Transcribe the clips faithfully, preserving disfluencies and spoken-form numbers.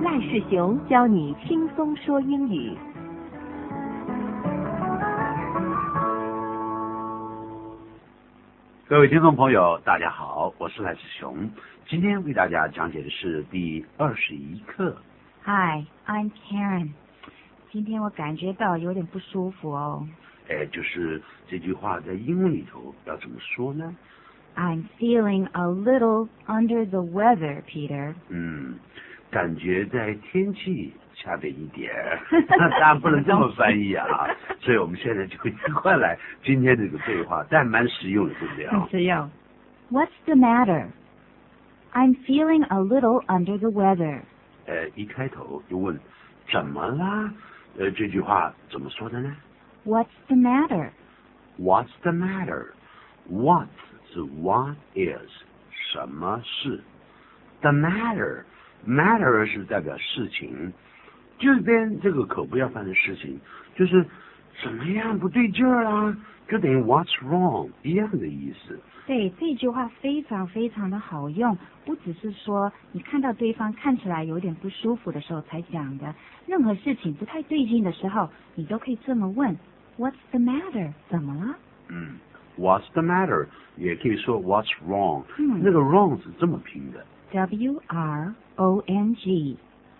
赖世雄教你轻松说英语。 各位听众朋友，大家好，我是赖世雄，今天为大家讲解的是第二十一课。 Hi, I'm Karen. 今天我感觉到有点不舒服哦。 哎，就是这句话在英文里头要怎么说呢？ I'm feeling a little under the weather, Peter. 嗯，感觉在天气下边一点，当然不能这么翻译啊。所以我们现在就会赶快来今天这个对话，但蛮实用的，对不对啊？ 很实用。What's the matter? I'm feeling a little under the weather. 呃，一开头就问怎么啦？呃，这句话怎么说的呢？ What's the matter? What's the matter? What 是 what is 什么事 ？The matter matter 是代表事情，这边这个可不要翻的事情，就是怎么样不对劲儿啦，就等于 What's wrong 一样的意思。 对，这句话非常非常的好用，不只是说你看到对方看起来有点不舒服的时候才讲的，任何事情不太对劲的时候，你都可以这么问 What's the matter? 怎么了？ 嗯 What's the matter? 也可以说 What's wrong? 嗯， 那个 wrong 是这么拼的 W R O N G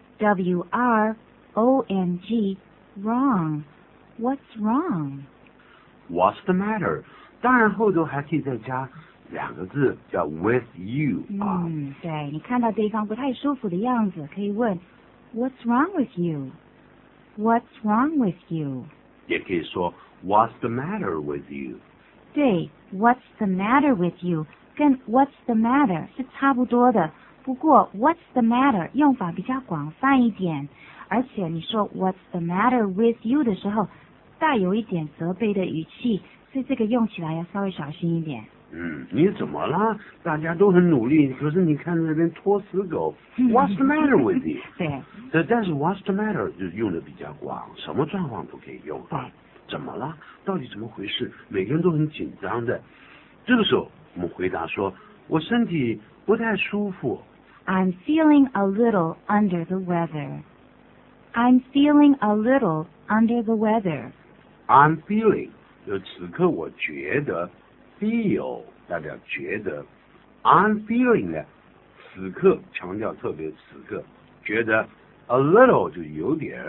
W R O N G Wrong. What's wrong? What's the matter? 当然后头还可以再加两个字叫 with you 啊。 嗯，对，你看到对方不太舒服的样子，可以问 What's wrong with you? What's wrong with you? 也可以说 What's the matter with you? 对 What's the matter with you 跟 What's the matter 是差不多的，不过 What's the matter 用法比较广泛一点，而且你说 What's the matter with you 的时候带有一点责备的语气，所以这个用起来要稍微小心一点。 嗯，你怎么了？大家都很努力，可是你看那边拖死狗。What's the matter with you? 对， 但但是 What's the matter 就用的比较广，什么状况都可以用啊。怎么了？到底怎么回事？每个人都很紧张的。这个时候我们回答说，我身体不太舒服。 I'm feeling a little under the weather. I'm feeling a little under the weather. I'm feeling 就此刻我觉得 feel 代表觉得 I'm feeling 呢，此刻强调特别此刻觉得 a little 就有点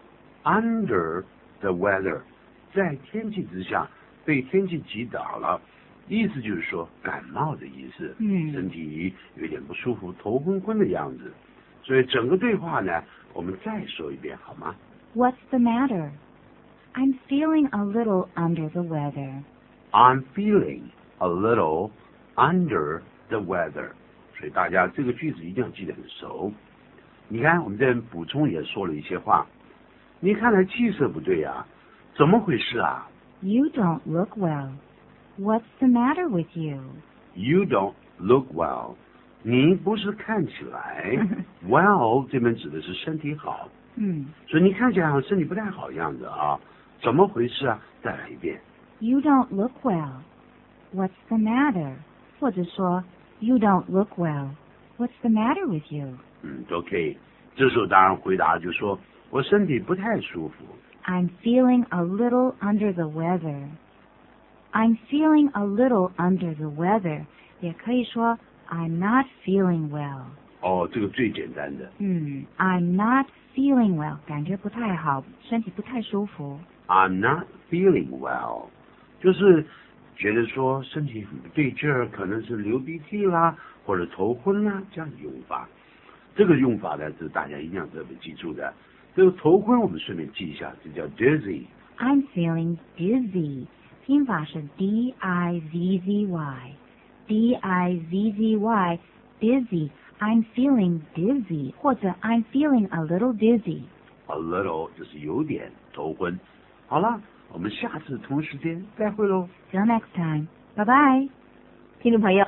under the weather 在天气之下被天气击倒了，意思就是说感冒的意思， 嗯， 身体有点不舒服，头昏昏的样子。所以整个对话呢，我们再说一遍好吗？ What's the matter? I'm feeling a little under the weather. I'm feeling a little under the weather. 所以大家这个句子一定要记得很熟。你看，我们这边补充也说了一些话。你看来气色不对啊，怎么回事啊 You don't look well. What's the matter with you? ？You don't look well. 你不是看起来 well 这边指的是身体好， 嗯， 所以你看起来好像身体不太好样子啊，怎么回事啊？再来一遍。 You don't look well. What's the matter? 或者说 You don't look well. What's the matter with you? 嗯，都可以。这时候当然回答就说我身体不太舒服。 I'm feeling a little under the weather. I'm feeling a little under the weather. 也可以说 I'm not feeling well. 哦，这个最简单的。 嗯 I'm not feeling well. 感觉不太好，身体不太舒服。 I'm not feeling well， 就是觉得说身体很不对劲儿，可能是流鼻涕啦，或者头昏啦，这样的用法。这个用法呢，是大家一定要特别记住的。这个头昏我们顺便记一下，这叫 dizzy。 I'm feeling dizzy. 拼法是 D I Z Z Y D I Z Z Y dizzy. I'm feeling dizzy 或者 I'm feeling a little dizzy. A little 就是有点头昏。好了，我们下次同一时间再会喽。 Till next time. Bye bye. 听众朋友。